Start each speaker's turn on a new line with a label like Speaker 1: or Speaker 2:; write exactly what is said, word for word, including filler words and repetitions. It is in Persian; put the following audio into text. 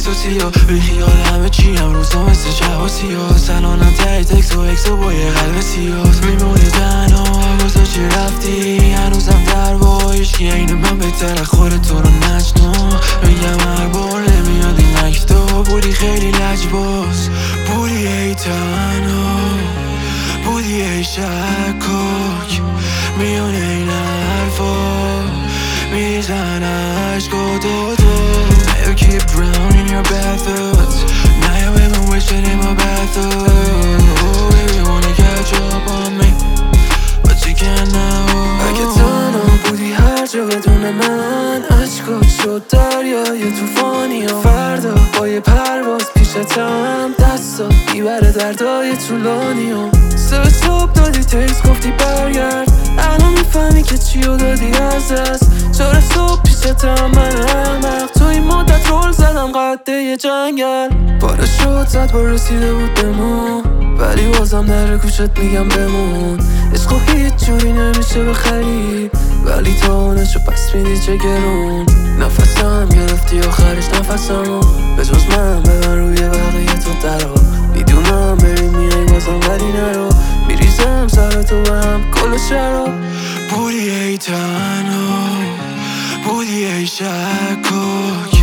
Speaker 1: احساسی ها بی خیال همه چی هم روزا مثل شباسی ها سلانم تایی تکس و اکس و با یه قلب سیاس میمونی تنها گذاشتی رفتی هنوزم در با عشقی این من بهتر خودت رو نشنا میگم هر بار نمیاد این اکتا بودی خیلی لجباز بودی ای تنها بودی ای شکاک میونه این حرفا میزن عشقا دادا Now you keep drowning your bad thoughts Now you even wish it in my bad thoughts Oh baby wanna catch up on me But you can't now
Speaker 2: اگه تنها بودی هر جا بدون من عشقات شد دریای توفانی ها فردا با یه پرواز پیشتم دستات میبره دردای طولانی ها سه صبح دادی تکس گفتی برگرد الان میفهمی که چیو دادی از دست چهار صبح پیشتم من احمق تو این مدت رول زدم قده یه جنگل باره شد زد با رسیده بود به ما ولی بازم در کوچت میگم بمون عشقو هیچ جوری نمیشه بخری ولی تا اونشو پس میدی چه گرون نفسم گرفتی آخرش نفسمو به جز من ببن روی بقیه تو درا میدونم بری میای بازم ولی نرو میریزم سرتو به هم کل شراب
Speaker 1: بودی ای تنها بودی ای شکاک